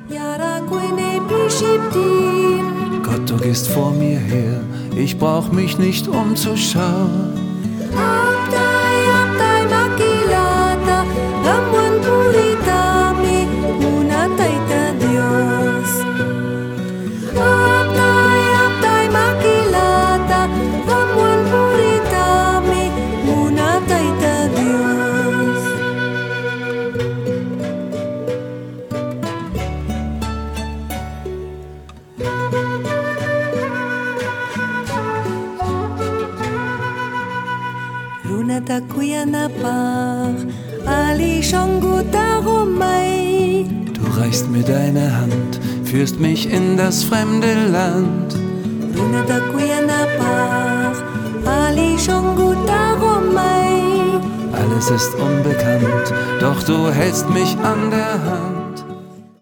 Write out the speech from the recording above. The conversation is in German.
Gott, du gehst vor mir her, ich brauch mich nicht umzuschauen. Du reichst mir deine Hand, führst mich in das fremde Land. Alles ist unbekannt, doch du hältst mich an der Hand.